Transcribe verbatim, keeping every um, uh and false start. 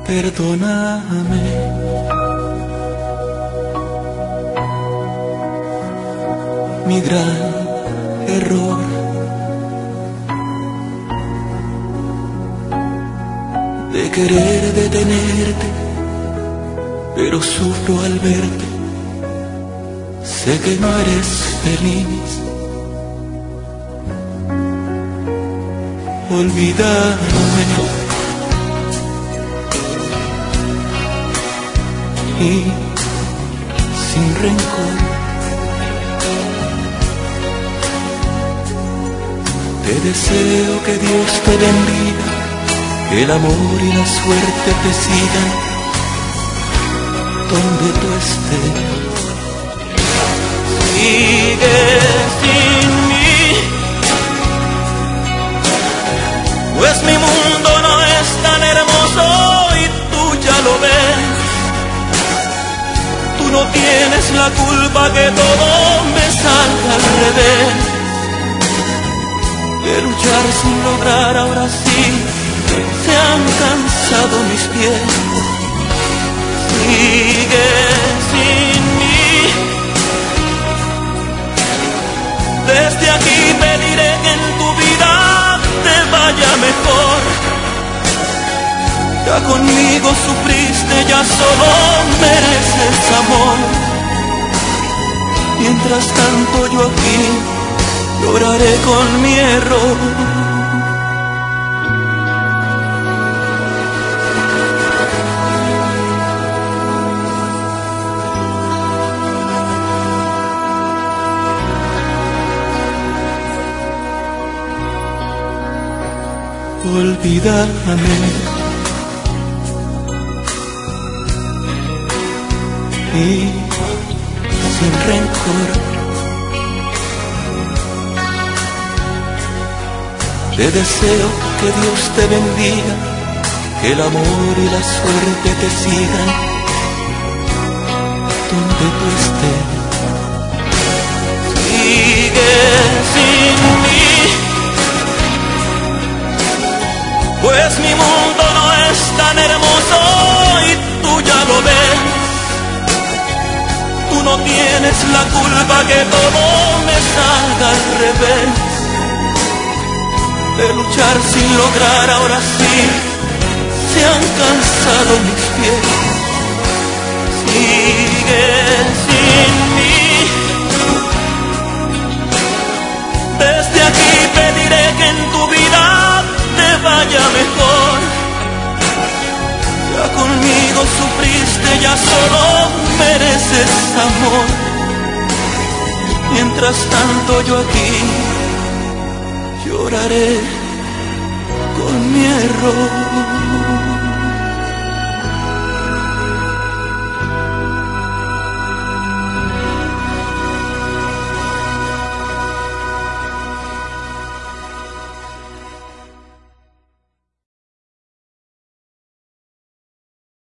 Perdóname. Mi gran error. De querer detenerte, pero sufro al verte. Sé que no eres feliz. Olvídame y sin rencor te deseo que Dios te bendiga, que el amor y la suerte te sigan donde tú estés. Sigue sin mí, pues mi mundo no es tan hermoso y tú ya lo ves. Tú no tienes la culpa que todo me salga al revés. De luchar sin lograr, ahora sí se han cansado mis pies. Sigue sin mí. Desde aquí pediré que en tu vida te vaya mejor. Ya conmigo sufriste, ya solo mereces amor. Mientras tanto yo aquí lloraré con mi error. Olvídame y sin rencor te deseo que Dios te bendiga, que el amor y la suerte te sigan donde tú estés. Sigue sin mí, pues mi mundo no es tan hermoso y tú ya lo ves. Tú no tienes la culpa que todo me salga al revés. De luchar sin lograr, ahora sí se han cansado mis pies. Sigue sin mí. Desde aquí pediré que en tu vida te vaya mejor. Ya conmigo sufriste, ya solo mereces amor. Mientras tanto yo aquí lloraré con mi error.